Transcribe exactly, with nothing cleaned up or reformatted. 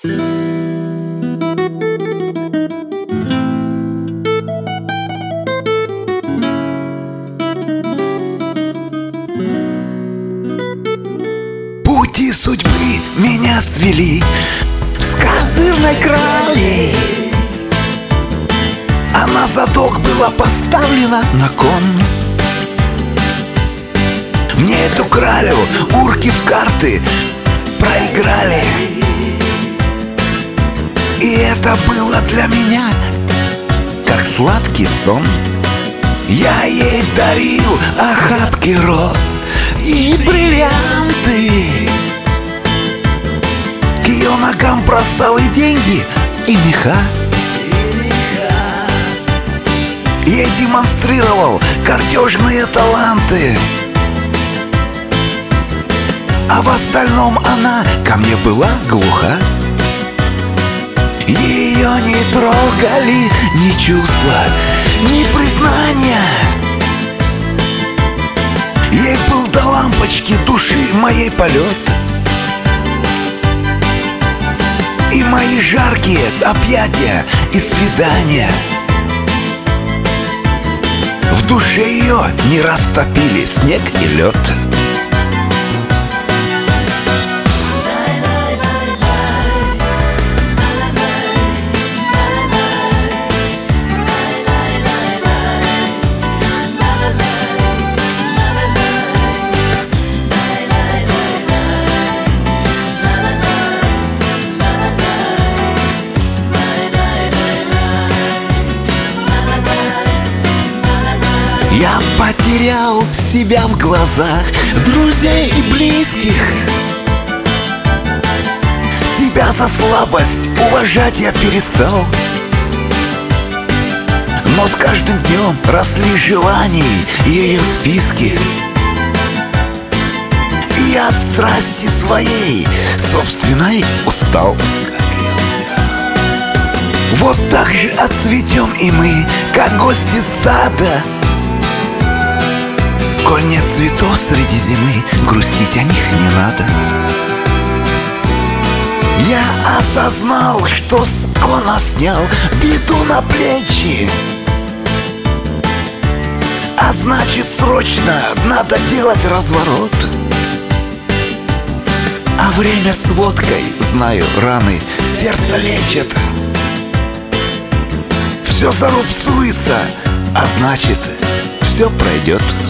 Пути судьбы меня свели с козырной крали, а на задок была поставлена на кон. Мне эту кралю урки в карты проиграли, и это было для меня как сладкий сон. Я ей дарил охапки роз и бриллианты, к ее ногам бросал и деньги, и меха. Ей демонстрировал картежные таланты, а в остальном она ко мне была глуха. Ее не трогали ни чувства, ни признания. Ей был до лампочки души моей полет, и мои жаркие объятия и свидания в душе ее не растопили снег и лед. Я потерял себя в глазах друзей и близких. Себя за слабость уважать я перестал, но с каждым днем росли желаний ее списки. И я от страсти своей собственной устал. Вот так же отцветем и мы, как гости сада. Коль нет цветов среди зимы, грустить о них не надо. Я осознал, что с кона снял беду на плечи, а значит, срочно надо делать разворот. А время с водкой, знаю, раны сердце лечит. Все зарубцуется, а значит, все пройдет.